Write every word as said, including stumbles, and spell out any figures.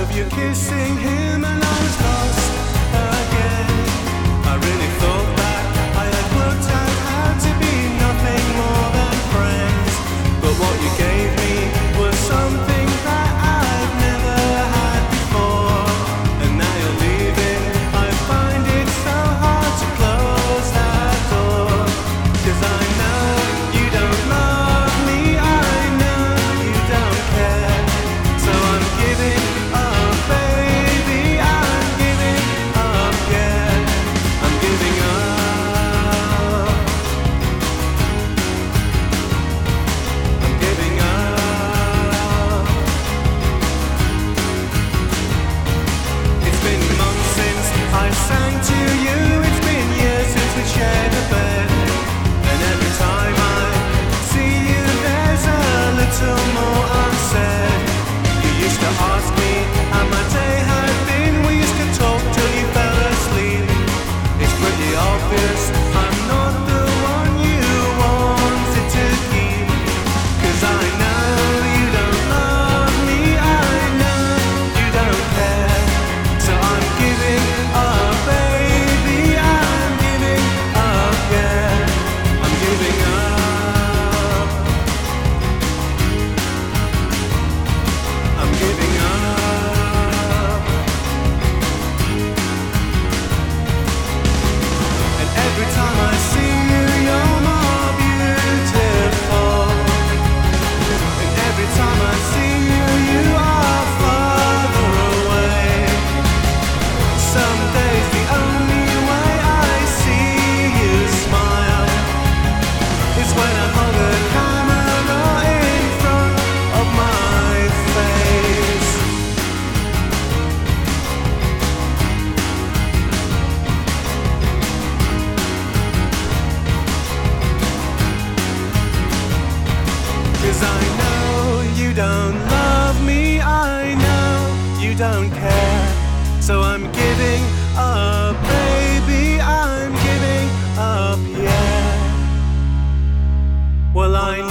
of you kissing him, and I was lost again. I really thought that I had worked out how to be nothing more than friends, but what you gave me was something that I'd never had before. And now you're leaving, I find it so hard to close that door. 'Cause I know you don't love me, I know you don't care. So I'm giving up, baby, I'm giving up, yeah. I'm giving up. I'm giving up. It's been months since I sang to you, it's been years since we shared a bed. And every time I see you, there's a little more unsaid. You used to ask me how my day had been. We used to talk till you fell asleep. It's pretty obvious I'm not the one you wanted to keep. 'Cause I know you don't love me, I know you don't care. So I'm giving up, baby, I'm giving up, yeah. I'm giving up. I'm giving up. And every time I see you, you're more beautiful. And every time I see you, you are farther away. Some days the only way I see you smile is when I hold a camera in front of my face. Cause I know you don't love me, I know you don't care. So I'm giving up, baby, I'm giving up, yeah. Well, I